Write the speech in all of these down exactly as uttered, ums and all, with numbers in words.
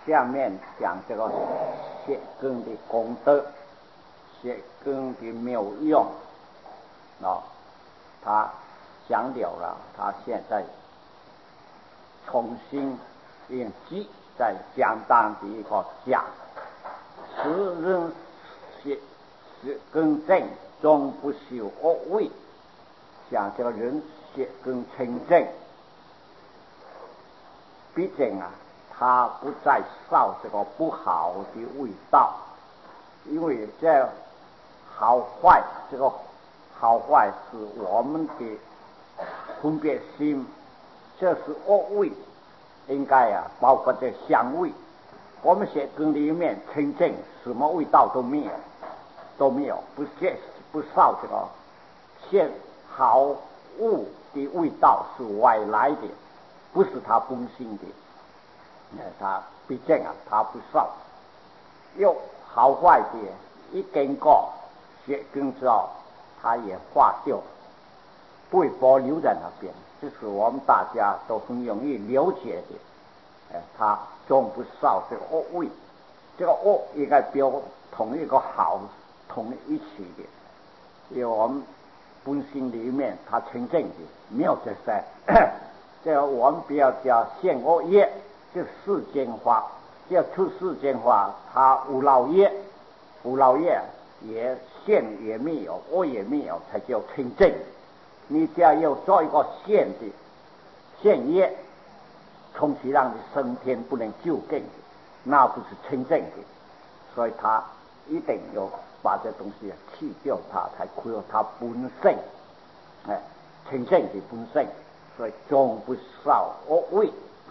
下面讲这个血根的功德，血根的妙用啊，他讲了了，他现在重新用记在讲当的一个讲，时人血血根正，终不修恶味，讲这个人血根清正，毕竟啊，他不再受这个不好的味道，因为这好坏，这个好坏是我们的分别心，这是恶味，应该啊，包括这香味，我们血根里面清净，什么味道都没有，都没有，不接不受这个现好物的味道是外来的，不是他本性的。他毕竟啊，他不受，又好坏的一经过血根之后，他也化掉，不会保留在那边，这是我们大家都很容易了解的。哎，他终不受这个恶味，这个恶应该表同一个好同一起的，因为我们本性里面他清净的，没有这些。这个我们不要叫现恶业，就世间化，要出世间化，他无老业，无老业也现也没有，恶也没有，才叫清净。你只要有做一个现的现业，从其让你升天不能就近的，那不是清净的。所以他一定要把这东西去掉它，才恢复它本性，哎，清净的本性。所以终不受恶味，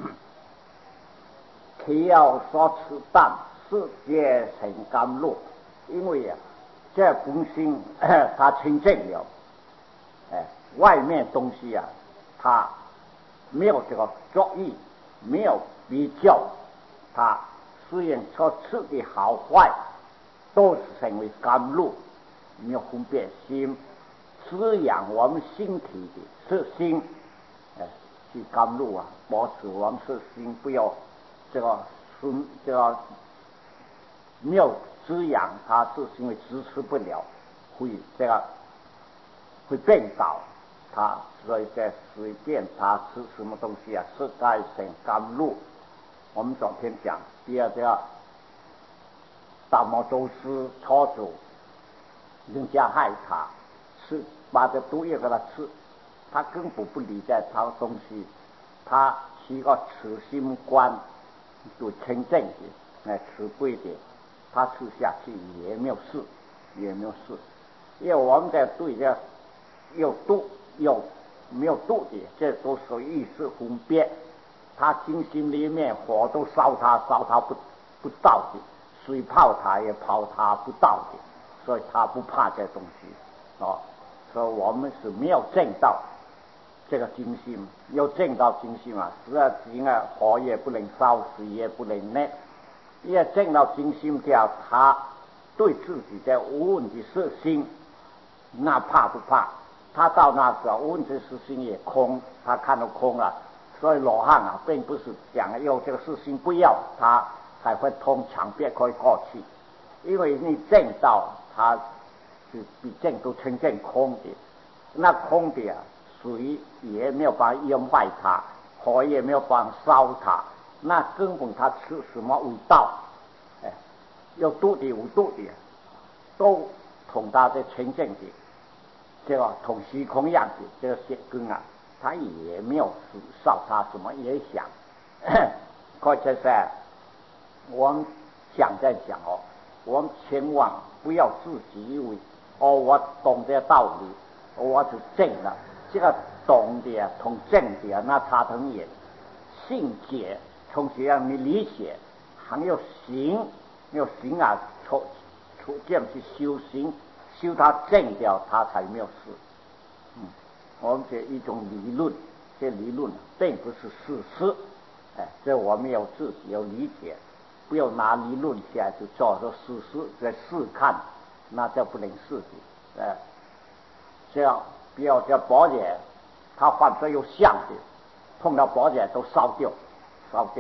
其要所持当，世界成甘露。因为啊，这本性它清净了，哎，外面东西啊，它没有这个作意，没有比较，它虽然所持的好坏，都是成为甘露，没有分别心，滋养我们身体的色心。哎，去甘露啊，保持我们是心不要这个孙这个没有滋养，它是因为支持不了，会这个会变倒，它所以在随便它吃什么东西啊，是该成甘露。我们昨天讲第二个大魔咒师操作，人家害他吃，把这毒药给他吃。他根本不理在他的东西，他是一个持心观，就清净的，哎，慈悲的，他吃下去也没有事，也没有事。因为我们在对这有度有没有度的，这都属于意识分别。他精心里面火都烧他，烧他不不到的，水泡他也泡他不到的，所以他不怕这东西哦。所以我们是没有证到这个精心，要证到精心嘛，实在因为火也不能烧，水也不能热，要证到精心掉，他对自己的无问题是心，那怕不怕？他到那时候无问题是心也空，他看到空了，所以罗汉啊，并不是讲要这个事心不要，他才会通墙壁可以过去，因为你证到他是比证都清净空的，那空的啊。水也没有办法淹坏它，火也没有办法烧它，那根本它吃什么味道？哎，有度的无度的，都同它的清净的，这个同虚空样的这个血根啊，它也没有受它什么影响。或者是我们讲在讲哦，我们千万不要自己以为哦，我懂这道理，我是正了。这个懂的啊，同正的啊，那差很远。性解从这样你理解，还有行，有行啊，出出这样去修行，修它正掉，它才没有事。嗯，我们这一种理论，这理论并不是事实。哎，这我们要自己要理解，不要拿理论起来就做做事实来试看，那就不能是的。哎，这样。不要叫宝剑，他反正有相的，碰到宝剑都烧掉，烧掉。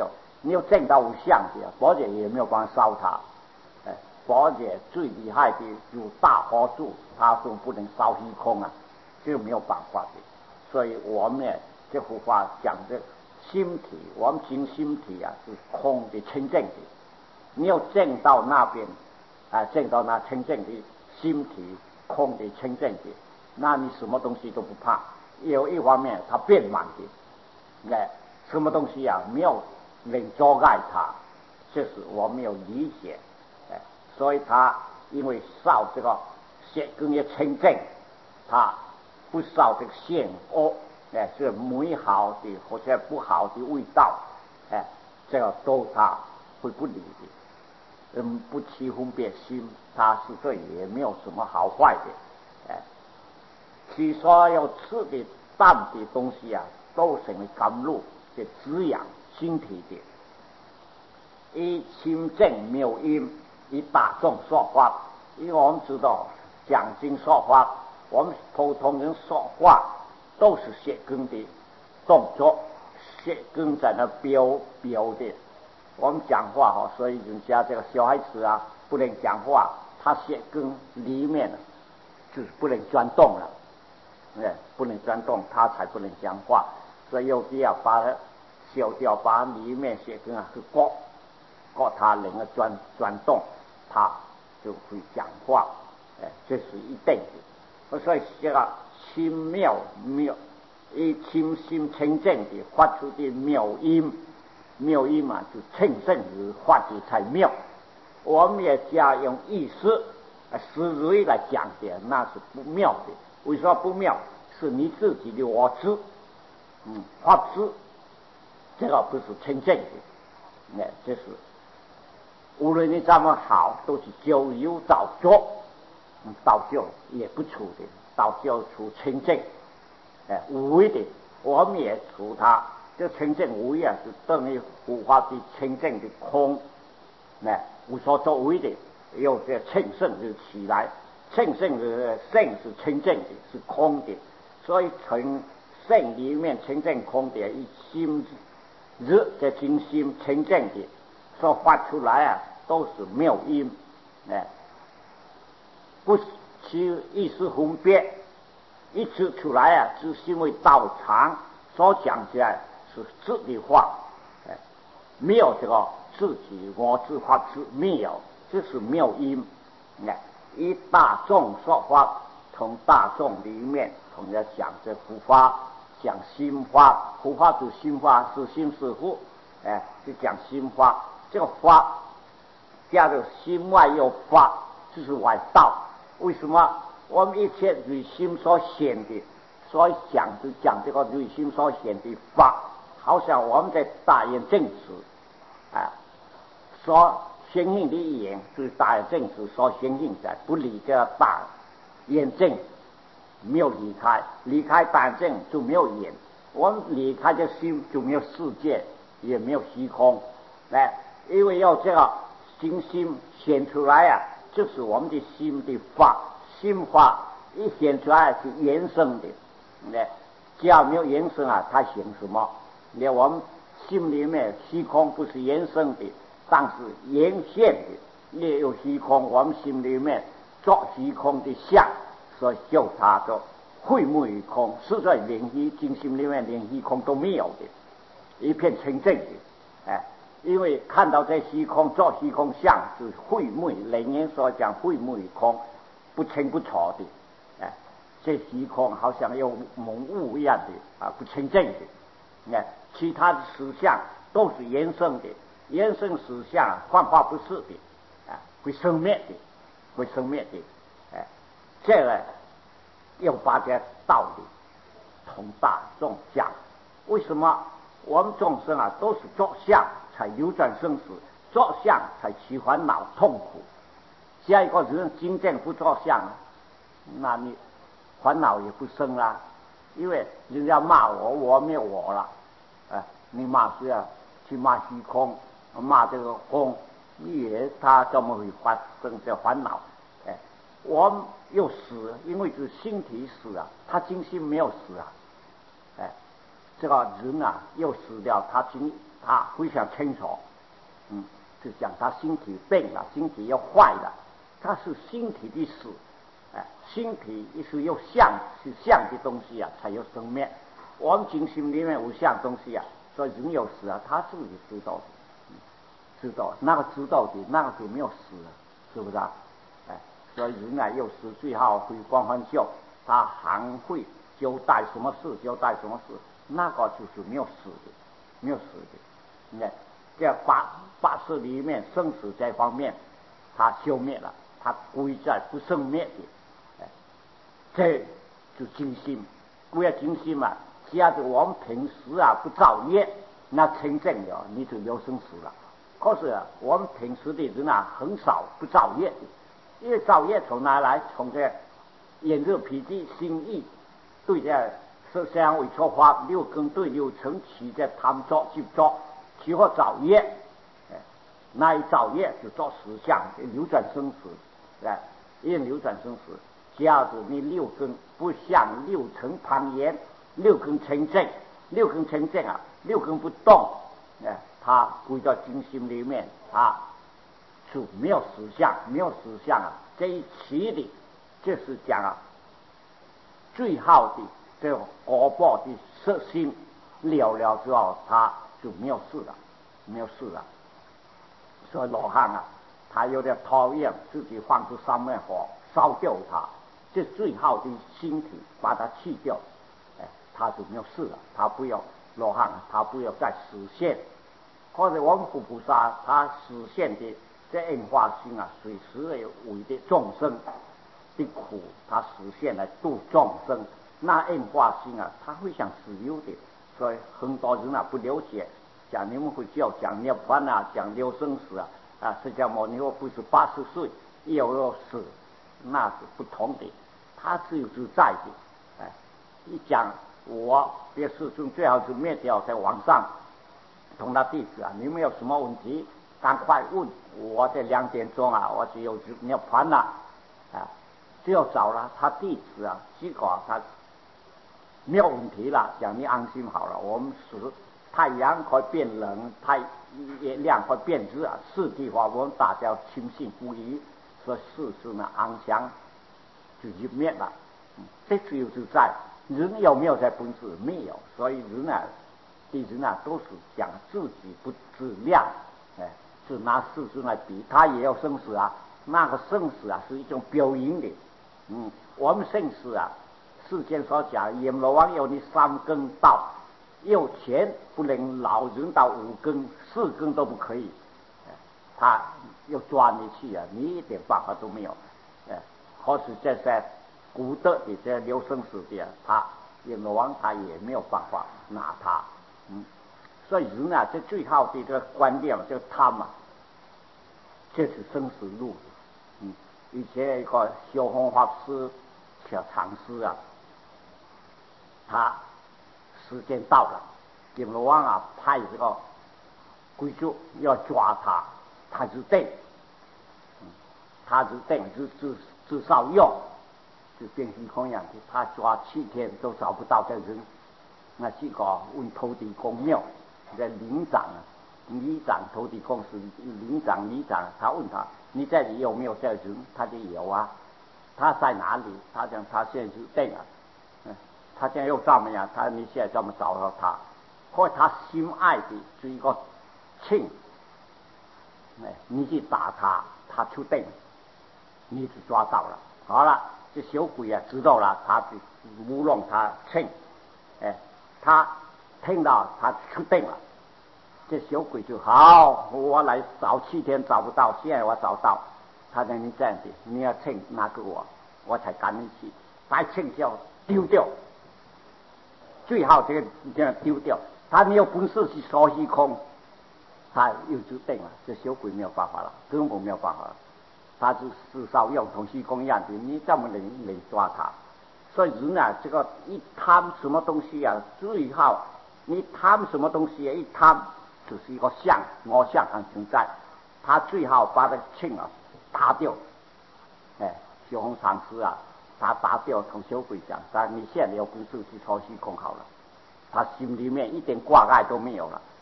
你又见到无相的，佛姐也没有办法烧它。哎，佛姐最厉害的有大佛柱，他说不能烧虚空啊，这个没有办法的。所以我们这幅画讲的心体，我们行心体啊是空的清净的。你要见到那边啊，见到那清净的心体，空的清净的，那你什么东西都不怕。有一方面它变满的，哎，什么东西啊没有能阻碍它，这是我没有理解。哎，所以他因为烧这个血根也清净，他不烧这个线恶，哎，这美好的或者不好的味道，哎，这个都他会不理的。嗯，不起分别心，他是对也没有什么好坏的。哎，其所有吃的淡的东西啊，都成为甘露的滋养心体的。以清净妙音，以大众说法。因为我们知道讲经说法，我们普通人说话都是舌根的动作，舌根在那标标的。我们讲话哈，所以人家这个小孩子啊，不能讲话，他舌根里面就是不能转动了，哎，不能转动，他才不能讲话。所以有必要把它消掉，把里面舌根啊去割，割它能够转转动，他就会讲话，哎，这是一定的。所以这个清妙妙，以清心清净的发出的妙音。妙音嘛，就清净而发的才妙。我们也加用意思、思维来讲的，那是不妙的。为什么不妙？是你自己的我知，嗯，法知，这个不是清净的。哎，这是无论你怎么好，都是咎由造作，嗯，造就也不出的，造就出清净，哎，无为的，我们也除它。这清净无为啊，是等于佛法的清净的空，那无所作为的，有这清圣就起来，清圣的圣是清净的，是空的，所以从圣里面清净空的一心日这清心清净的所发出来啊，都是妙音，哎，不其意识分别，一直出来啊，只是因为道场所讲起来。是自的话，哎，没有这个自己我自法自没有，这是妙音。哎，以大众说法，从大众里面同人讲这佛法，讲心法，佛法就心法，是心是佛，哎，就讲心法。这个法叫做心外有法，就是外道。为什么我们一切与心所显的，所以讲就讲这个与心所显的法。好像我们在大圆正直啊，所显现的眼就是大圆正直所显现在，不离这个大圆正，没有离开，离开大圆正就没有眼，我们离开这心就没有世界，也没有虚空，哎，因为要这个心心显出来啊，就是我们的心的法，心法一显出来是延伸的，哎，只要没有延伸啊，它显什么？连我们心里面虚空不是延伸的，但是延现的，也有虚空。我们心里面做虚空的相，所以就它的晦昧于空，实在连虚精心里面连虚空都没有的，一片清净的。哎，因为看到这虚空做虚空相，是晦昧。人言所讲晦昧于空，不清不楚的。哎，这虚空好像有蒙雾一样的啊，不清净的。哎，其他的实相都是延伸的，延伸实相幻化不是的，啊，会生灭的，会生灭的，哎，这个要把这道理同大众讲。为什么我们众生啊都是作相才流转生死，作相才起烦恼痛苦？下一个人真正不作相，那你烦恼也不生啦。因为人家骂我，我没有我了，哎，你骂谁啊？去骂虚空，骂这个空，你以为他怎么会发生这烦恼？哎，我又死，因为是心体死啊，他精心没有死啊，哎，这个人啊又死掉，他精他非常清楚，嗯，就讲他身体病了，身体要坏了，他是身体的死，哎，身体是有相是相的东西啊，才有生命。我们精神里面无相东西啊，所以人有死啊，他自己知道的，嗯、知道那个知道的那个就没有死了，是不是啊？哎，所以人啊有死最好回光返照，他还会交代什么事，交代什么事，那个就是没有死的，没有死的。你看这八八事里面生死这方面，他消灭了，他归在不生灭的，哎，这就精心，归在精心嘛。只要是我们平时啊不造业，那清净了，你就有生死了。可是、啊、我们平时的人啊，很少不造业的，因为造业从哪来？从这眼热脾气心意对这色香味触法六根对六尘起在他们作就作，起或造业，哎，那一造业就做实相，流转生死，哎，因为流转生死，只要是你六根不向六尘攀岩。六根清净，六根清净啊，六根不动，哎，它归到精心里面，它就没有实相，没有实相啊。这一期的，就是讲啊，最好的这种果报的色心了了之后，它就没有事了，没有事了。所以罗汉啊，他有点讨厌自己放出三昧火烧掉它，这最好的心体把它去掉。他就没有事了，他不要罗汉，他不要再实现。或者我们佛菩萨，他实现的这应化心啊，随时为的众生的苦，他实现来度众生。那应化心啊，他会想自由的，所以很多人啊不了解，讲你们会叫讲涅槃啊，讲六生死啊，啊，释迦牟尼佛不是八十岁又要死，那是不同的，他自由自在的，哎，一讲。我这世尊最好是灭掉，在网上同他弟子啊，你们有什么问题赶快问，我在两点钟啊，我就有涅槃了啊，只有找了他弟子啊，结果他没有问题了，讲你安心好了，我们是太阳快变冷，太月亮快变热啊，四地法我们大家轻信不疑，说世尊呢安详就一灭了，嗯，这自由自在。人有没有在本事？没有，所以人啊，对人啊都是讲自己不自量，哎，是拿世尊来比，他也有生死啊。那个生死啊是一种表演的，嗯，我们生死啊，世间所讲阎罗王有你三根道，有钱不能老人到五根，四根都不可以，哎，他要抓你去啊，你一点办法都没有，哎，可是这些。古德的这留生死的，他阎罗王他也没有办法拿他，嗯，所以人啊，这最好的这个观念，这个贪啊，这是生死路，嗯，以前一个修弘法师小禅师啊，他时间到了，阎罗王啊派这个鬼卒要抓他，他就定，嗯，他就定就至至少用。就变成空样的，他抓七天都找不到这人，那结果问土地公庙的领长啊，里长土地公是领长里长，他问他你这里有没有这人？他就有啊，他在哪里？他讲他现在是定了，嗯，他现在又怎么样？他你现在怎么找到他？或他心爱的是一个庆，哎，你去打他，他出定，你就抓到了，好了。这小鬼啊，知道了，他就糊弄他称，哎，他听到他出定了，这小鬼就好，我来找七天找不到，现在我找到，他说你这样子，你要称拿给我，我才赶紧去，把称就丢掉，最好这个这样丢掉，他没有本事去烧虚空，他又就定了，这小鬼没有办法了，根本没有办法了。他是至少用同虚空一样的，你怎么能能抓他？所以人啊，这个一贪什么东西啊，最好你贪什么东西啊，一贪就是一个相，我相还存在，他最好把这个庆啊打掉。哎，修弘禅师啊，他打掉，同小鬼讲，他你现在有本事去超虚空好了，他心里面一点挂碍都没有了。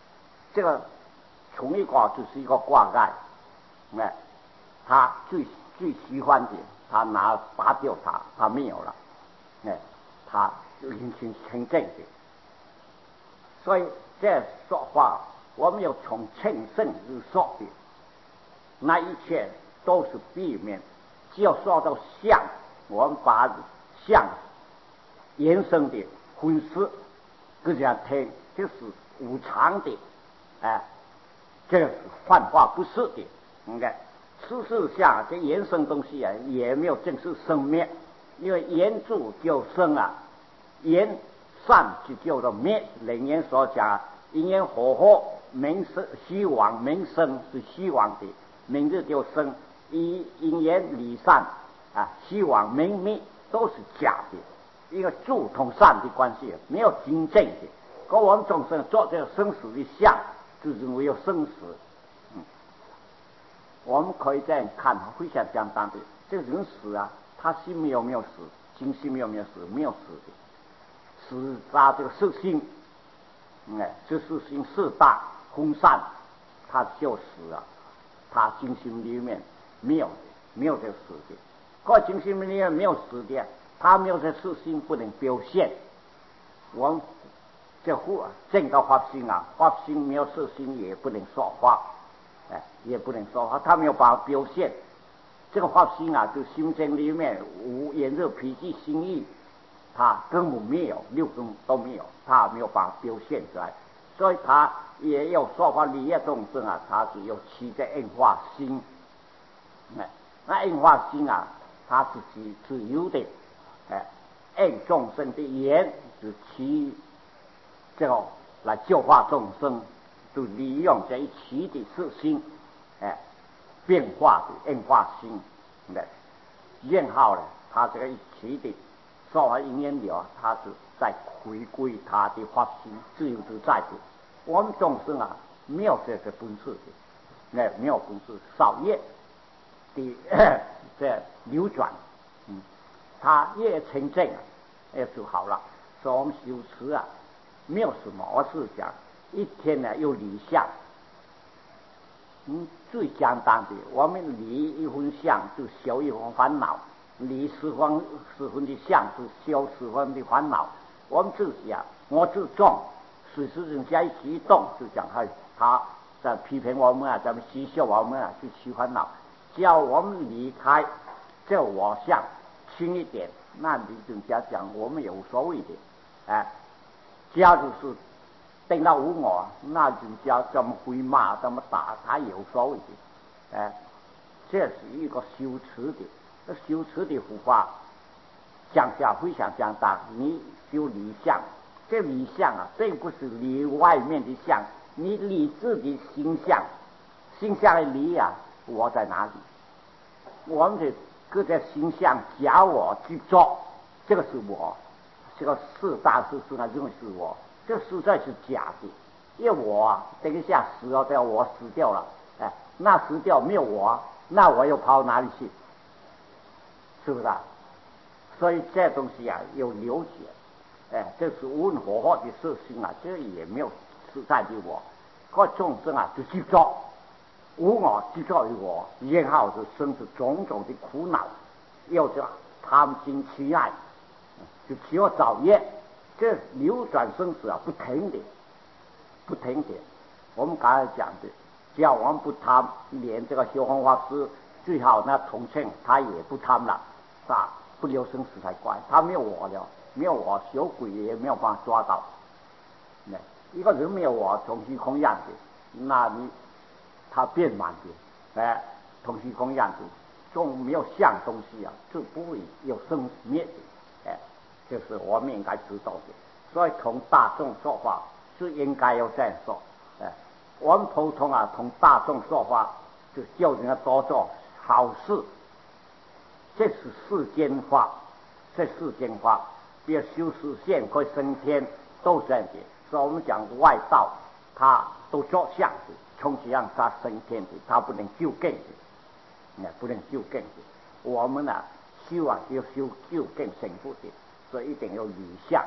这个从一卦就是一个卦盖，哎，他最最喜欢的，他拿拔掉它，他没有了，哎，他灵性成正的。所以这说话，我们要从称圣而说的，那一切都是避免。只要说到相，我们把相延伸的分析，这样听就是无常的，哎，这个是幻化不是的。应该事实上这延伸东西啊，也没有正式生灭，因为言住就生啊，言善就叫做灭。人言所讲，因缘和合，名生希望，名生是希望的，名字就生。因因缘离散啊，希望明灭都是假的，一个助同善的关系，没有真正的。可我们众生做这个生死的相，就是没有生死。嗯，我们可以这样看，非常简单的，这个人死啊，他心没有没有死，精心没有没有死，没有死的，死他这个色心，哎，这色心四大分散，他就死了，他精心里面。没有的，没有这个死的。个精心里面没有死的，他没有这事心不能表现。我们这户正到发心啊，发心没有事心也不能说话，哎，也不能说话，他没有办法表现。这个发心啊，就心经里面无炎热脾气心意，他根本没有，六根都没有，他没有办法表现出来。所以他也有说法理业众生啊，他只有七个应化心。那应化心啊，它是自自由的，哎，应众生的言是其这个来教化众生，就利用这一期的事心，哎，变化的应化心，哎，然后呢，他这个一期的说法因缘了，他是在回归他的发心自由自在的。我们众生啊，没有这个本事的，哎，没有本事，少业。的这流转，嗯，他越清净啊，哎就好了。所以我们修持啊，没有什么，我是讲一天呢有离相，嗯，最简单的，我们离一分相就消一分烦恼，离十分十分的相就消十分的烦恼。我们自己啊，我自重，随时人家一激动就讲他他在批评我们啊，在嬉笑我们啊，去起烦恼。只要我们离开这我相轻一点，那你人家讲我们也无所谓的，哎，只要就是等到无我，那人家怎么回骂怎么打，他也无所谓的，哎，这是一个修持的，这修持的佛法讲下非常简单。你修离相，这离相啊，并不是离外面的相，你离自己心相，心相的离啊。我在哪里？我们的各个形象假我去做，这个是我，这个四大事实呢认为是我，这实在是假的。因为我啊，等一下死了，掉我死掉了，哎，那死掉没有我，那我又跑哪里去？是不是啊？所以这东西啊，有了解，哎，这是温和化的事情啊，这也没有实在的我，各众生啊就去做。无我执着于我，然后就生出种种的苦恼，又叫贪心痴爱，就起我造业，这流转生死啊，不停的，不停的。我们刚才讲的，只要我们不贪，连这个修行法师最好那同称他也不贪了，是吧？不留生死才怪，他没有我了，没有我，小鬼也没有办法抓到。那一个人没有我，同虚空样的，那你。它变满的，哎，同虚空样子，中没有相东西啊，就不会有生灭的，哎，这是我们应该知道的。所以同大众说话是应该要这样说，哎，我们普通啊同大众说话，就叫人家多做好事，这是世间法，这世间法，比如修实现可以升天，都是这样的。所以我们讲外道，他都做相的。从此让他升天的，他不能救更的，那不能救更的。我们呢、啊，修啊要修救更成佛的，所以一定要离相。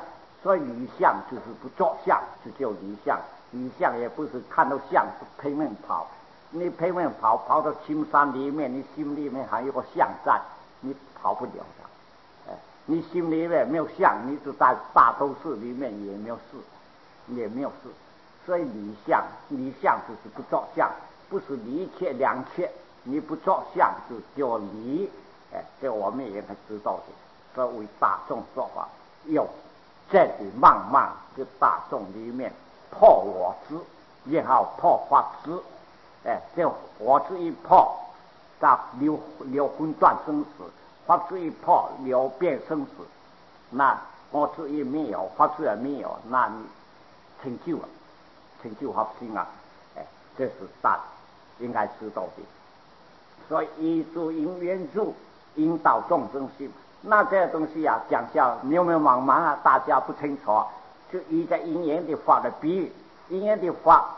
所以离相就是不着相，就叫离相。离相也不是看到相就拼命跑，你拼命跑跑到青山里面，你心里面还有个相在，你跑不了的。哎，你心里面没有相，你就在大都市里面也没有事，也没有事。所以离相，离相就是不着相，不是离一切两切，你不着相就叫离。哎，这我们也很知道的。所以为大众说法，有这里慢慢的大众里面破我执，然后破法执。哎，这我执一破，到流流魂断生死；法执一破，流变生死。那我执一没有，法执也没有，那你成就了，成就法心啊！哎，这是大应该知道的。所以依诸因缘入，引导众生心。那这些东西啊，讲下渺渺茫茫啊，大家不清楚，就依着因缘的法的比喻，因缘的法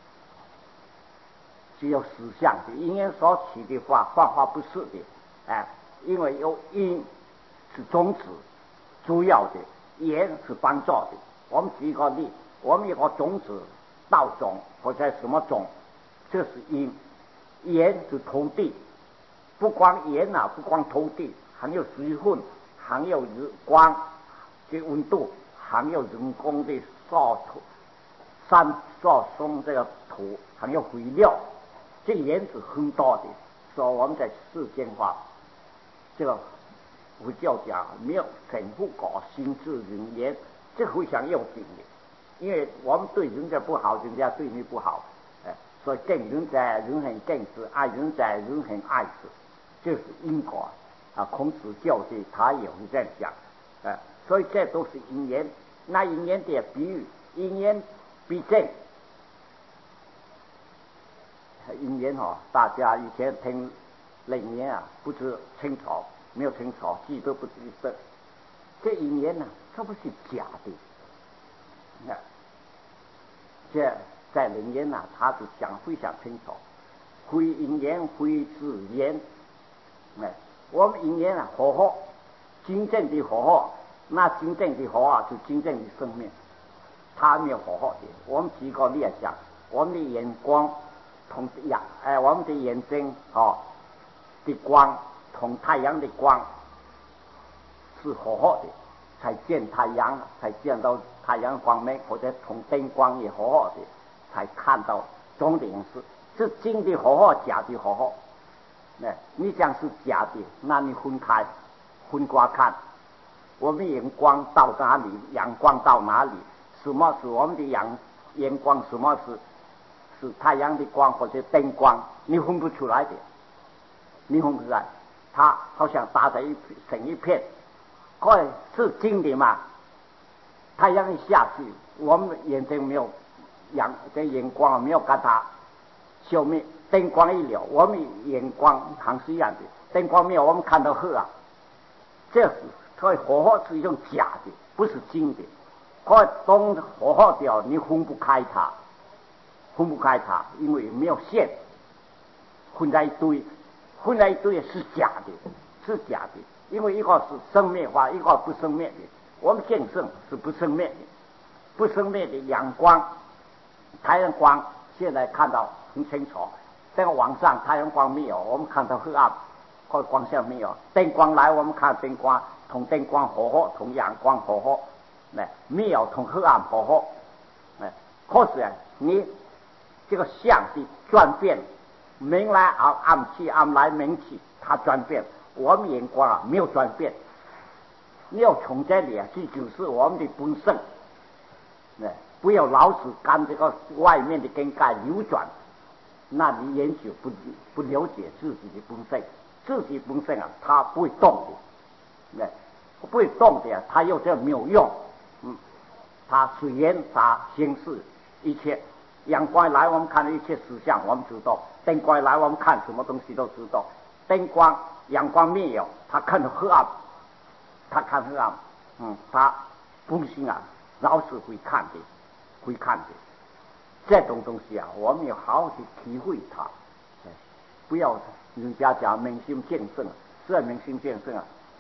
只有实相的，因缘所起的法，法法不是的。哎，因为有因是种子，主要的缘是帮助的。我们举个例，我们有个种子，稻种或者什么种，这是因，缘是土地，不光缘啊，不光土地。还有水分，还有日光的温度，还有人工的扫土、山扫松这个土，还有肥料，这原是很多的。所以我们在世间话，这个佛教讲没有神不搞心智人言，这非常要紧的。因为我们对人家不好，人家对你不好，哎，所以敬人者人很敬之，爱人者人很爱之，这是因果。啊，孔子教的他也会这样讲，呃，所以这都是因缘。那因缘的比喻，因缘比正，因缘哦，大家以前听灵言啊，不知清楚，没有清楚，记都不记得。这因缘呢，它不是假的，啊，这在灵言呢，他是讲非常清楚，非因缘，非自缘，哎。我们因缘啊，和合，真正的和合，那真正的和啊，就真正的生命，它没有和合的。我们举个例来讲，我们的眼光同阳，哎，我们的眼睛哦的光同太阳的光是和合的，才见太阳，才见到太阳光明，或者同灯光也和合的，才看到总的颜色。是真的和合，假的和合。哎，你讲是假的，那你分开分刮看，我们眼光到哪里，阳光到哪里？什么是我们的阳眼光？什么是是太阳的光或者灯光？你分不出来的，你分不出来。它好像打在一成一片，可是真的嘛？太阳一下去，我们眼睛没有阳这眼光没有跟它消灭。灯光一了，我们眼光还是一样的。灯光没有，我们看到黑啊。这是所以和合是一种假的，不是真的。可当和合掉，你分不开它，分不开它，因为没有线，混在一堆，混在一堆是假的，是假的。因为一个是生灭化，一个不生灭的。我们见证是不生灭的，不生灭的阳光，太阳光现在看到很清楚。这个晚上太阳光没有，我们看到黑暗，或光线没有。灯光来，我们看灯光，同灯光和合，同阳光和合，哎，没有同黑暗和合，哎，可是啊，你这个相的转变，明来啊暗去，暗来明去，它转变，我们眼光啊没有转变。你要从这里啊，这就是我们的本性，哎，不要老是跟这个外面的根盖流转。那你研究不不了解自己的本性，自己本性啊，它不会动的，哎，不会动的，它又这没有用，嗯，它随缘它行事一切。阳光来，我们看一切实相，我们知道；灯光来，我们看什么东西都知道。灯光、阳光没有，他看到黑暗，他看黑暗，嗯，他本性啊，老是会看的，会看的。这种东西啊，我们要好好去体会它，不要人家讲明心见性，这明心见性啊，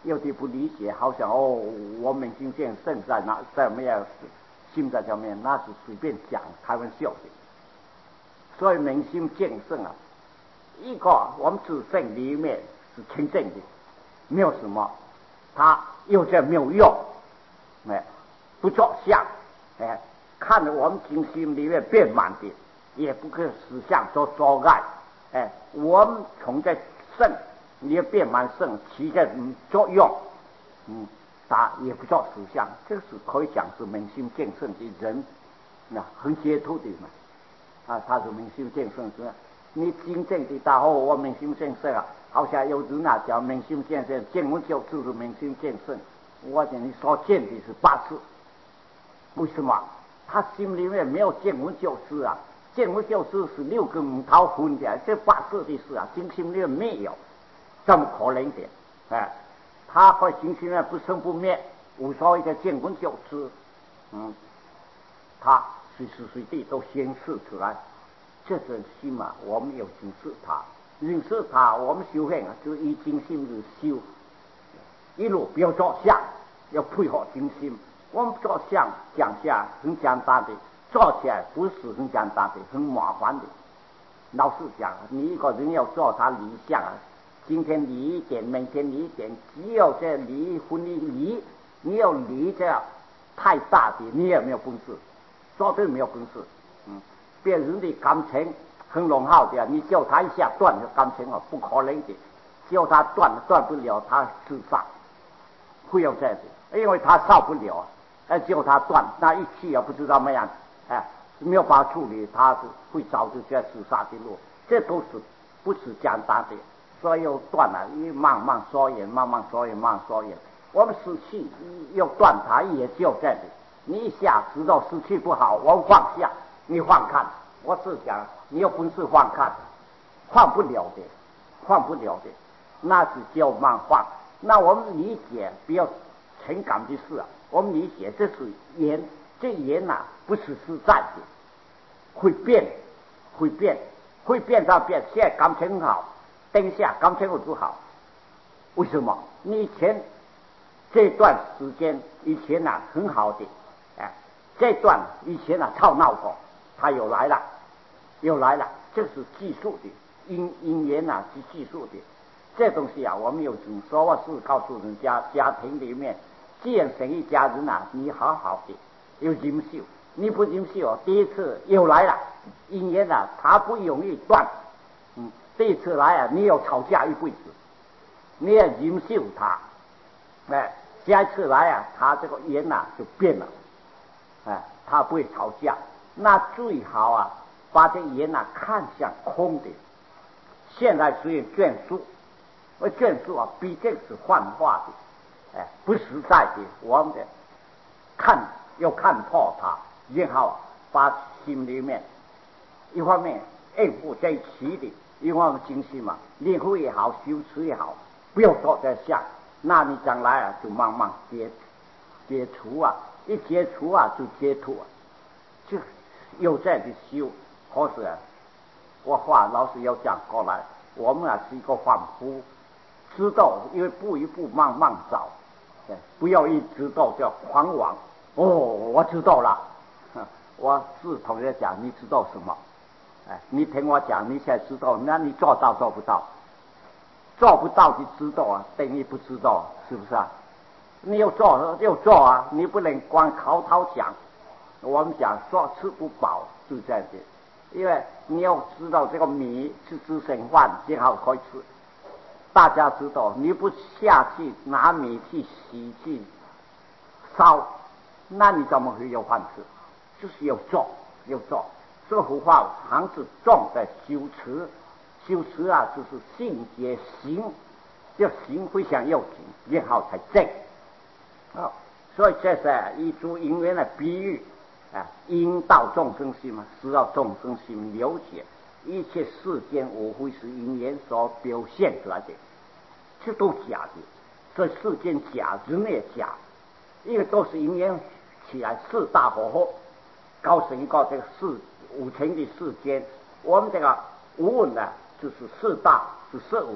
有的不理解，好像哦，我明心见性在哪，在没有心在上面，那是随便讲开玩笑的。所以明心见性啊，一个我们自性里面是清净的，没有什么，它又在没有用，哎，不着相，哎，看着我们精心里面变满的，也不跟实相做阻碍，哎，我们从这性里变满性起的作用，嗯，它也不做实相，这是可以讲是明心见性的人，那很解脱的嘛。啊，他是明心见性是，你真正的大后，我明心见性啊，好像有人啊讲明心见性，见闻就就是明心见性。我讲你所见的是八字，为什么？他心里面没有见闻就知啊，见闻就知是六根五桃分的，这八字的事啊，心心里面没有，这么可能的，哎，他和心心里面不生不灭，无所谓的见闻就知，嗯，他。随时随地都显示出来，这种心嘛，我们要认识它，认识它，我们修行啊，就是以精心去修，一路不要着相，要配合精心。我们着相讲下很简单的，做起来不是很简单的，很麻烦的。老实讲，你一个人要做他理想啊，今天理一点，明天理一点，只要这离婚的离，你要离这样太大的，你也没有本事。做对没有本事，嗯，别人的感情很浓厚的，你叫他一下断了感情啊，不可能的，叫他断断不了，他自杀，会有这样的，因为他受不了，哎，叫他断，那一气也不知道怎么样，哎，没有办法处理，他是会走这些自杀的路，这都是不是简单的，所以要断了，一慢慢缩延，慢慢缩延，慢慢缩延，我们死气要断它也就这样的。你一下知道失去不好，我放下，你放看，我是讲你有本事放看，放不了的，放不了的，那是叫慢放。那我们理解比较情感的事啊，我们理解这是缘，这缘呐不是实在的，会变，会变，会变到变。现在感情很好，等一下感情会不好，为什么？你以前这段时间以前呐、啊、很好的。哎，这段以前啊吵闹过，他又来了，又来了，这是技术的因因缘啊，是技术的。这东西啊，我们有种说话是告诉人家，家庭里面，既然生一家人啊，你好好的，有忍受，你不忍受，第一次又来了，因缘啊，他不容易断，嗯，第一次来啊，你要吵架一辈子，你要忍受他，哎，下一次来啊，他这个缘啊就变了。哎，他不会吵架，那最好啊，把这缘啊看向空的。现在属于眷属，而眷属啊，毕竟是幻化的，哎，不实在的。我们的看要看破它，然后把心里面一方面应付在一起的，一方面精心嘛，练会也好，修持也好，不要做在想，那你将来啊就慢慢解解除啊。一解除啊，就解脱啊，就有这样的修。可是啊，我话老师要讲过来，我们啊是一个凡夫，知道因为步一步慢慢找，不要一知道叫狂妄。哦，我知道了，我是同学讲，你知道什么？哎，你听我讲，你现在知道，那你做到做不到？做不到就知道啊，等于不知道，是不是啊？你要做就做啊，你不能光口头讲。我们讲说吃不饱就这样子，因为你要知道这个米是吃剩饭最好可以吃。大家知道，你不下去拿米去洗去烧，那你怎么会有饭吃？就是要做，要做。这幅画常是重在修持，修持啊，就是性结行，要行非常要紧，然后才正。啊，所以这是以诸因缘的比喻啊，引导众生心嘛，使到众生心了解一切世间无非是因缘所表现出来的，这都假的。所以世间假，人也假，因为都是因缘起来四大火候，告诉一个这个世五尘的世间，我们这个五蕴呢，就是四大是色蕴，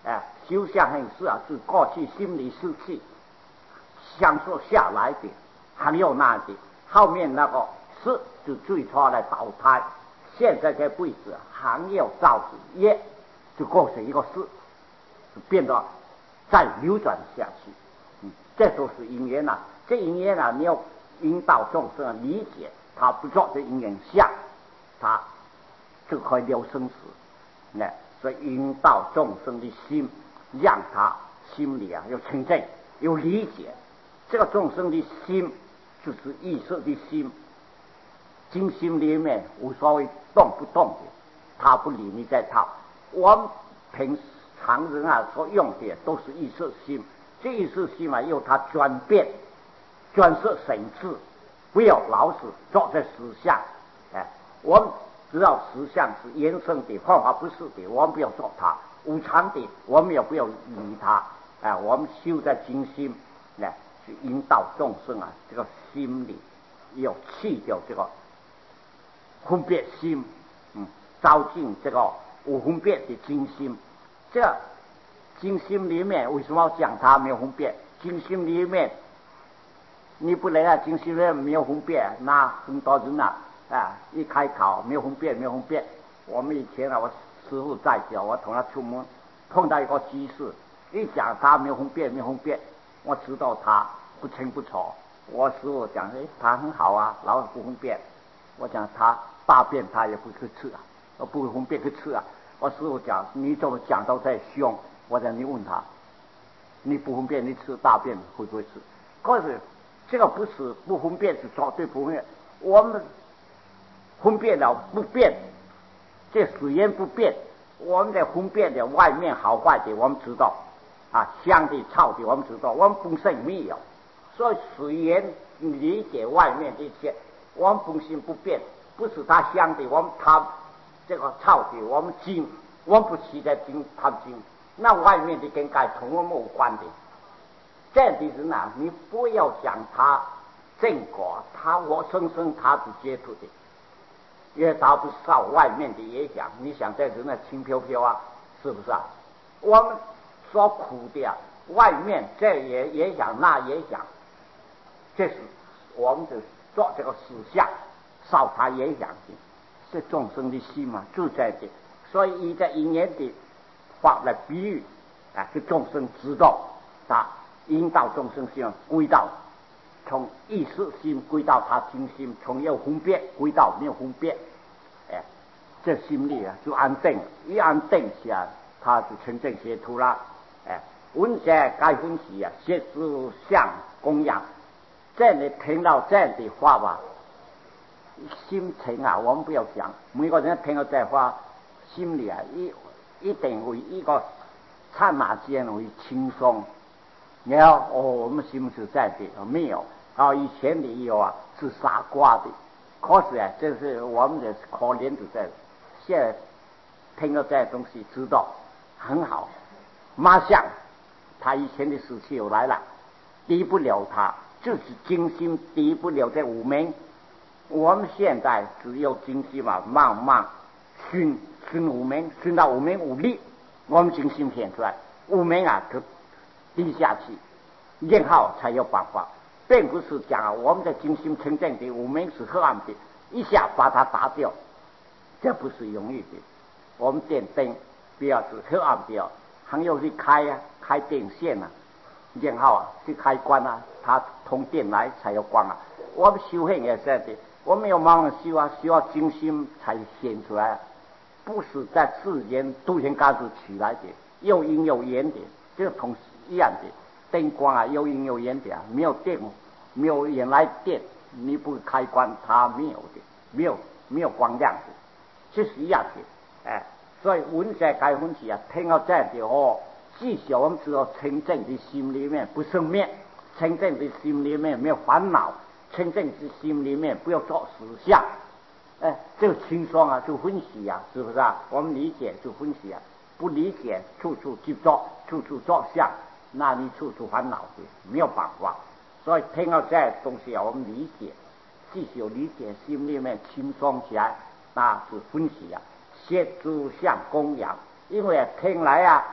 哎，修相很是啊，是过去心理湿气享受下来的，还有那的后面那个是就最初来倒胎，现在这辈子还有造子业，就构成一个事，就变得再流转下去。嗯，这都是因缘啊，这因缘啊，你要引导众生理解，他不做这因缘相，他就可以留生死。那所以引导众生的心，让他心里啊有清净，有理解。这个众生的心就是意识的心，精心里面无所谓动不动的，他不理你在套。我们平常人啊所用的都是意识心，这意识心啊由它转变、转色神智，不要老是做这实相。哎，我们知道实相是延伸的，方法不是的，我们不要做它；无常的，我们也不要理它。哎，我们修在精心，来去引导众生啊，这个心里要去掉这个分别心，嗯，照进这个无分别的精心。这个精心里面为什么讲它没有分别？精心里面你不来啊，精心里面没有分别，那很多人啊啊一开口没有分别，没有分别。我们以前啊，我师父在教，我同他出门碰到一个居士，一讲他没有分别，没有分别，我知道他不清不楚。我师父讲，哎，他很好啊，老不分别。我讲他大便他也不去吃啊，我不分别去吃啊。我师父讲，你怎么讲到这凶？我讲你问他，你不分辨，你吃大便会不会吃？可是这个不是不分辨，是绝对不分辨。我们分辨了不变，这水源不变，我们在分辨的外面好坏的，我们知道啊，香的臭的，我们知道，我们本身没有，所以水源理解外面的一切，我们本性不变，不是它香的，我们它这个臭的，我们精，我们不期待精它精，那外面的跟该同我们无关的。这样的人啊，你不要讲他正果，他活生生他是接触的，因为他不受外面的影响。你想这人啊轻飘飘啊，是不是啊？我们所苦的啊，外面这也也想那也想，这是我们的做这个思想受他影响的，是众生的心嘛，就在这。所以以这因缘的话来比喻啊，给众生知道他。引导众生心归到，从意识心归到他精心，从有分别归到没有分别，哎，这心里啊就安定，一安定下，他就成正解脱了。哎，闻者该欢喜啊，学思想供养。这你听到这样的话吧，心情啊，我们不要讲，每个人听到这话，心里啊一一定会一个刹那间会轻松。然后哦，我们心是在的没有啊？以前的有啊是傻瓜的，可是啊，这是我们的可怜的在。现在听到这东西，知道很好，马上他以前的时期又来了，敌不了他，就是精心敌不了这五名。我们现在只有精心嘛，慢慢熏熏五名，熏到五名五力，我们精心显出来，五名啊就低下去，然后才有办法，并不是讲我们的精心清净的五名是黑暗的，一下把它打掉，这不是容易的。我们电灯不要是黑暗的，还要去开啊，开电线啊，然后啊去开关啊，它通电来才有光啊。我们修行也是的，我们要慢慢修啊，修到精心才显出来、啊，不是在自然突然间就起来的，有因有缘的，这个同时一样的。灯光啊，有因有缘的啊，没有电，没有原来电，你不开关，它没有的，没有没有光亮的，这是一样的，哎，所以闻者该欢喜啊，听到这样的哦，至少我们知道清净的心里面不生灭，清净的心里面没有烦恼，清净的心里面不要做实相，哎，就轻松啊，就欢喜啊，是不是啊？我们理解就欢喜啊，不理解处处去做，处处做相。那你处处烦恼的，没有办法。所以听到这东西啊，我们理解，至少理解，心里面轻松起来，那是欢喜啊，协助相供养。因为听来啊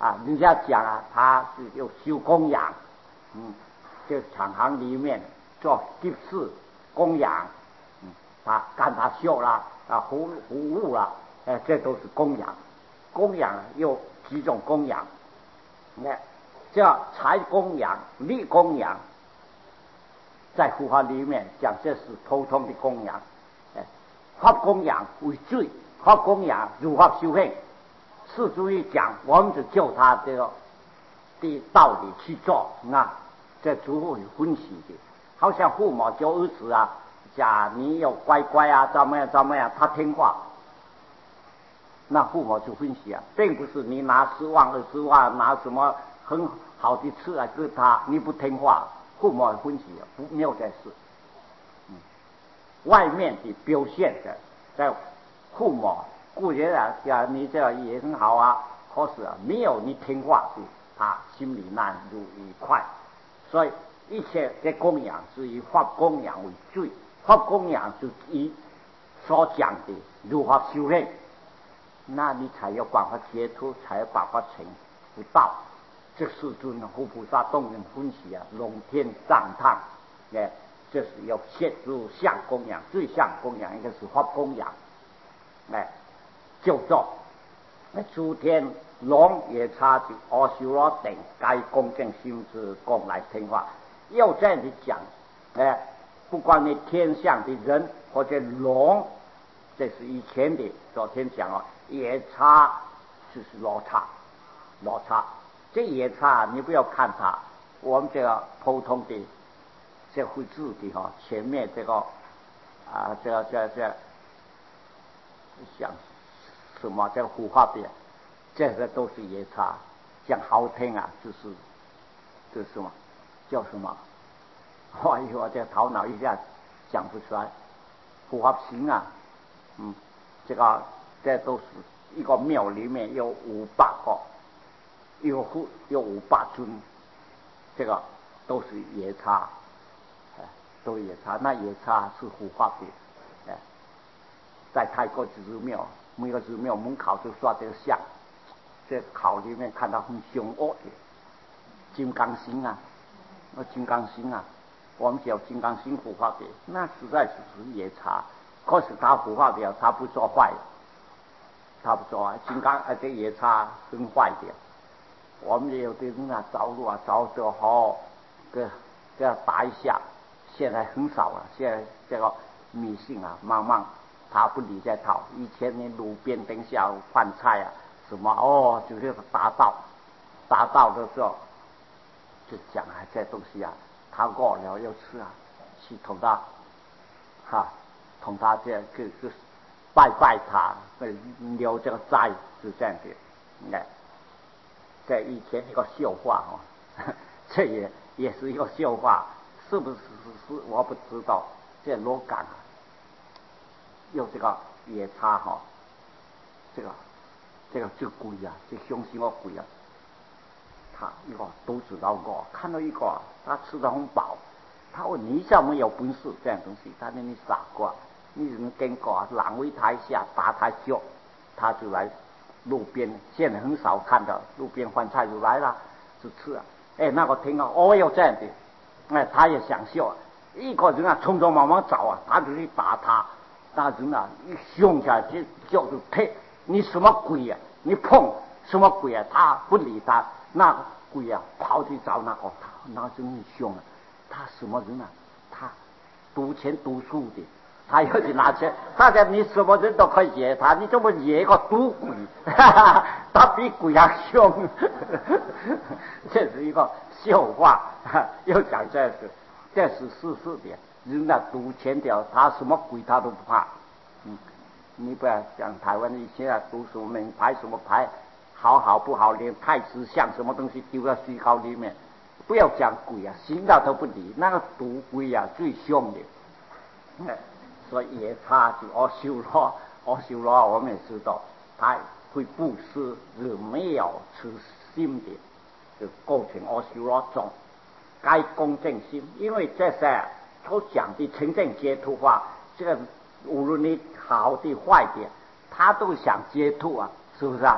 啊，人家讲啊，他是有修供养，嗯，这厂行里面做祭祀供养，嗯，他干他秀啦，啊服服务啦，哎，这都是供养。供养有几种供养，那叫财供养、力供养，在佛法里面讲这是普通的供养。哎，法供养为最，法供养如法修行。是主义讲，我们就就他这个的道理去做啊，这足够有分析的。好像父母教儿子啊，讲你要乖乖啊，怎么样怎么样，他听话，那父母就分析啊，并不是你拿十万二十万，拿什么很好的吃来给他，你不听话，父母分析啊，不没有这事。嗯，外面的表现的，在父母。固然啊，讲你这也很好啊，可是啊，没有你听话的，他心里难如愉快。所以一切的供养是以法供养为最，法供养就以所讲的如何修炼，那你才有办法解脱，才有办法成不道。这世尊佛菩萨动人欢喜啊，龙天赞叹，哎，这是要现入相供养，最相供养应该是法供养，哎。就做，那诸天龙也差的阿修罗等该恭敬心之供来听话。要这样子讲，哎，不管你天上的人或者龙，这是以前的昨天讲了，也差就是罗刹，罗刹这也差，你不要看它，我们这个普通的这会字的哈，前面这个啊，这这这想。什么叫护法的？这个都是夜叉，讲好听啊，就是就是什么叫什么？哎呦，我这头脑一下讲不出来。护法行啊，嗯，这个这都是一个庙里面有五百个，有护有五百尊，这个都是夜叉，哎，都夜叉。那夜叉是护法的，哎，在泰国只是庙。每个寺庙门口就刷这个像，这考里面看到很凶恶的金刚心啊，那金刚心啊，我们叫金刚心护法的，那实在是是夜叉。可是他护法的，他不做坏，他不做坏。金刚啊，这夜叉很坏的。我们有的人啊，走路啊，走得好，给给他打一下，现在很少了。现在这个迷信啊，慢慢。他不理这套，以前你路边等下饭菜啊，什么哦，就是达到，达到的时候，就讲啊，这东西啊，他饿了要吃啊，去同他，哈，同他这个就拜拜他，留这个斋，是这样的，哎，这以前一个笑话哦，这也也是一个笑话，是不是是是我不知道，这罗岗啊。有这个夜叉哈，这个这个这鬼啊，这凶心恶鬼啊，他一个肚子老饿，看到一个他吃得很饱，他问你怎么有本事这样东西？他说你傻瓜，你怎么跟过狼为台下打台脚，他就来路边，现在很少看到路边饭菜就来了，就吃啊。哎，那个听啊，哦哟这样的，哎，他也想笑，一个人啊匆匆忙忙找啊，他就去打他。那人啊，一凶起来就叫做呸！你什么鬼呀、啊？你碰什么鬼啊？他不理他，那个鬼啊跑去找那个他，那人很凶啊！他什么人啊？他赌钱赌输的，他要去拿钱。他讲你什么人都可以惹他，你这么惹一个赌鬼，哈哈，他比鬼还凶。这是一个笑话，又讲这是，这是事实的。人家赌钱的，他什么鬼他都不怕。嗯，你不要讲台湾以前啊，赌什么名牌什么牌，好好不好，连太子像什么东西丢到水沟里面，不要讲鬼啊，行道都不理。那个赌鬼啊，最凶的。嗯、所以夜叉就阿修罗，阿修罗我们也知道，他会布施，是没有慈心的，就构成阿修罗种。该恭敬心，因为这些。所讲的真正解脱法，这个无论你好的坏的，他都想解脱啊，是不是啊？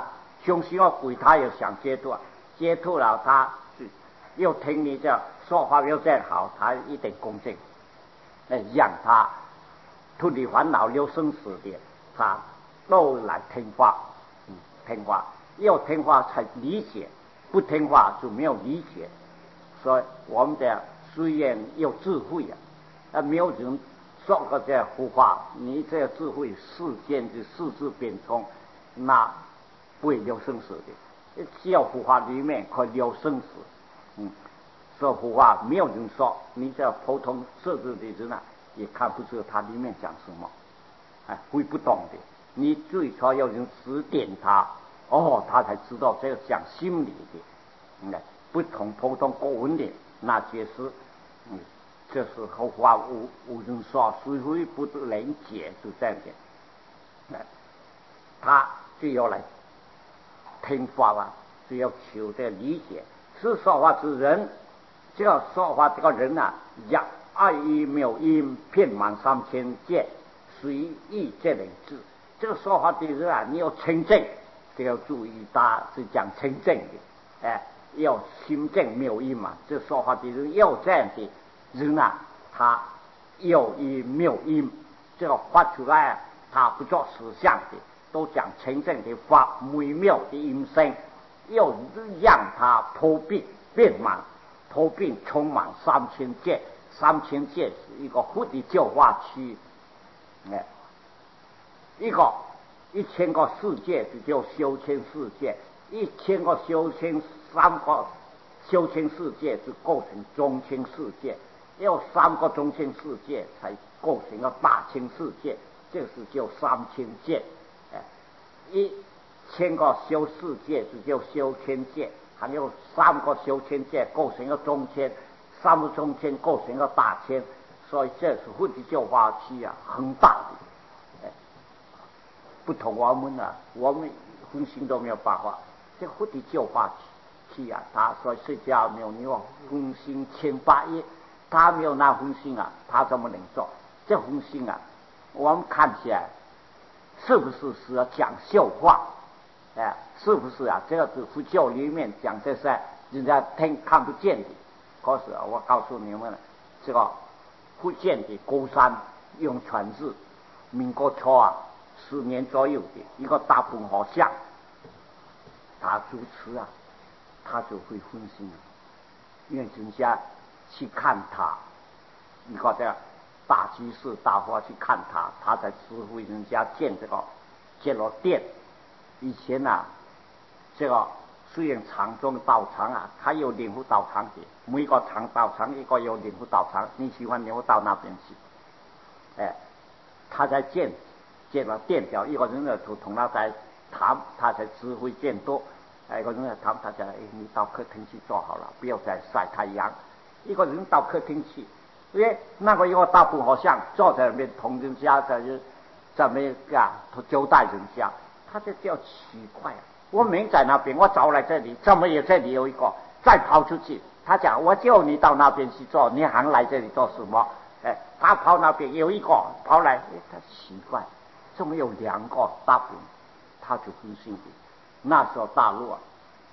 相信我鬼他又想接触，接触了他又听你这说话又这样好，他一定恭敬，哎，让他脱离烦恼流生死的，他都来听话，嗯，听话，要听话才理解，不听话就没有理解。所以我们的虽然有智慧啊，啊，没有人说个这胡话，你这智慧世间的世事变通，那不会流生死的。只要胡话里面可以流生死，嗯，说胡话没有人说，你这普通设置的人啊，也看不出它里面讲什么，哎，会不懂的。你最少要人指点他，哦，他才知道这个讲心理的，嗯，不同普通国文的那解释，嗯，这是后话无无人说，谁会不能解，就这样的。他就要来听话啊，就要求这理解。是说话之人，这个说话这个人啊，要爱意妙音，遍满三千界，随意这两字。这个说话的人啊，你要清正，就要注意他是讲清正的，哎，要心正妙音嘛。这说话的人要这样的人啊，他有一妙音，这个发出来啊，他不做实相的，都讲清正的法，微妙的音声，要让他破病变满，破病充满三千界。三千界是一个佛的教化区，哎，一个一千个世界就叫修千世界，一千个修千三个修千世界就构成中千世界，要三个中千世界才构成个大千世界，这是叫三千界。哎，一千个修世界就叫修千界，还有三个修千界构成个中千，三个中千构成个大千，所以这是佛的教化区啊，很大的。哎，不同我们啊，我们分心都没有办法。这佛的教化区啊，他说释迦没有你说分心千百亿，他没有那分心啊，他怎么能做？这分心啊，我们看起来是不是是要讲笑话？哎，是不是啊？这个是佛教里面讲这些人家听看不见的。可是我告诉你们，这个福建的高山用传字，民国初啊十年左右的一个大本和尚，他主持啊，他就会分心，因为人家去看他，一个这大居士大花去看他，他才指挥人家建这个建了殿。以前啊，这个虽然场中道场啊，它有灵符道场的，每个场道场一个有灵符道场，你喜欢你就到那边去。哎，他在建建了殿表，一个人呢就同他在谈，他才指挥建多。哎，一个人在谈，他讲，哎，你到客厅去坐好了，不要再晒太阳。一个人到客厅去，哎，那个一个大富和尚坐在那边同人家在在那啊交代人家。他就叫奇怪啊！我明在那边，我找来这里，怎么也这里有一个再跑出去？他讲我叫你到那边去做，你还来这里做什么？哎，他跑那边有一个跑来，哎，他奇怪，怎么有两个大本？他就分心的。那时候大陆啊，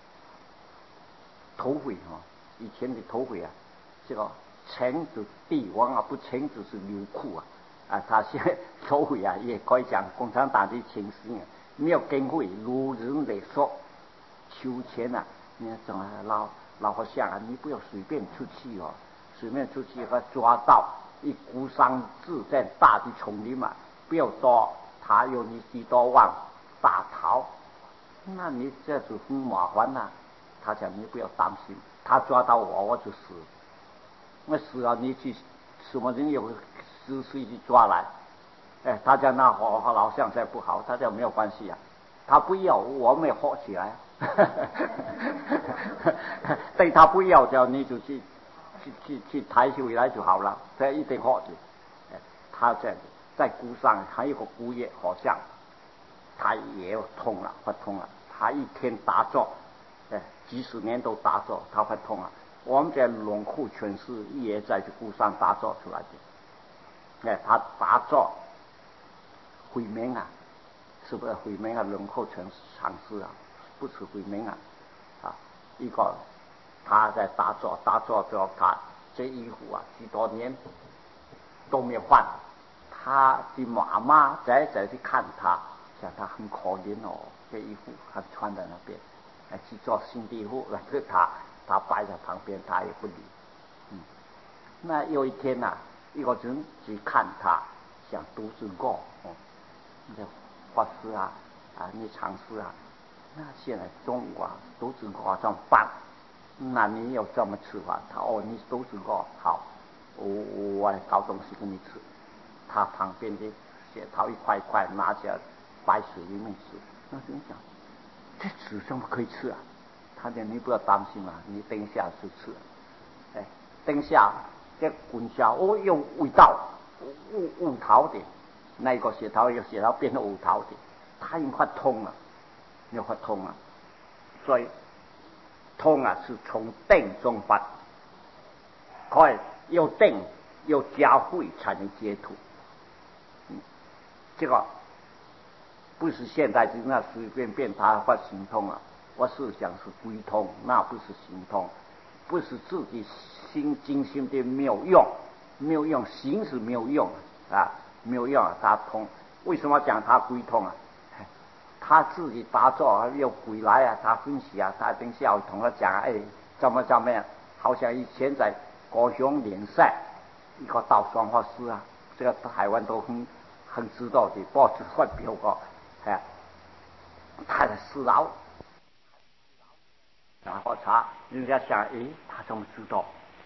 土匪啊，以前的土匪啊，这个臣子帝王啊，不臣子是流库啊，啊，他现在土匪啊，也可以讲共产党的情形啊。没有经费，如人来说，求钱啊！你看怎么老老和尚啊？你不要随便出去哦，随便出去把抓到一孤山自在大的丛林嘛，不要多，他有你几多万大逃，那你这是很麻烦呐、啊。他讲你不要担心，他抓到我我就死，那死了你去什么人有死谁去抓来？哎，他讲那和和老相再不好，他讲没有关系啊，他不要我们也活起来、啊，对他不要叫你就去去去去抬起回来就好了，这一定活着。哎，他在在孤上还有个孤叶好像，他也有痛了，发痛了，他一天打坐，哎，几十年都打坐，他发痛了。我们在龙虎全师也在孤上打坐出来的，哎，他打坐。慧明啊，是不是慧明啊？轮廓全尝试啊， 不是回民啊，啊，一个他在打坐，打坐之后，他这衣服啊，几多年都没有换。他的妈妈在在去看他，想他很可怜哦，这衣服他穿在那边，来去做新的衣服，来给他，他摆在旁边，他也不理。嗯，那有一天呐、啊，一个人去看他，想读经过哦，那法师啊啊，你尝试啊，那现在中午啊，读经过这么办，那你有这么吃法？他哦，你读经过好，我我搞东西给你吃。他旁边的血桃一块一块拿起来摆水里面吃，那人讲这纸怎么可以吃啊？他讲你不要担心啊，你等一下就吃。哎，等一下这滚下哦有味道，雾雾桃的，那个血桃有血桃变成雾桃的，他已经快通了，你快通了，所以通啊是从定中发，快有定有加慧才能解脱。这个不是现在就那随便便他发行通了，我是想是归通，那不是行通，不是自己心精心的没有用，没有用，行是没有用啊，没有用啊，他通。为什么讲他归通啊？他自己打坐又回来啊，他分析啊，他等下同他讲，哎，怎么怎么样？好像以前在高雄联赛一个道双法师啊，这个台湾都很。很知道的报纸发表过，哎，他的思劳，然后他人家想，诶，他怎么知道？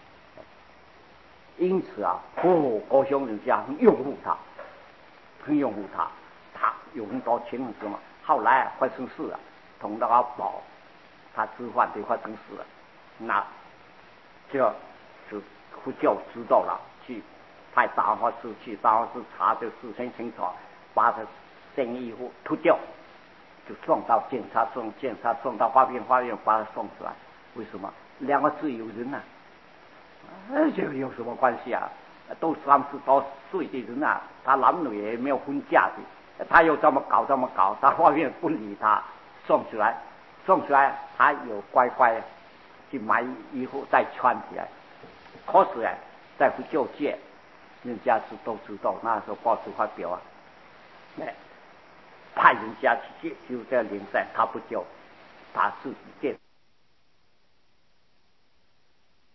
因此啊，哦，高雄人家很拥护他，很拥护他，他有很多钱什么。后来、啊、发生事啊，同那个宝，他知犯的发生事了，那这就佛教知道了去。派大法师去，大法师查这事情清楚，把他新衣服脱掉，就送到检察送检察送到法院，法院把他送出来。为什么？两个自由人呐、啊，这个有什么关系啊？都三十多岁的人啊，他男女也没有婚嫁的，他又这么搞这么搞，他法院不理他，送出来，送出来，他有乖乖去买衣服再穿起来。可是啊，在佛教界。人家是都知道，那时候报纸发表啊，哎，派人家去解救这联赛，他不救，他自己建。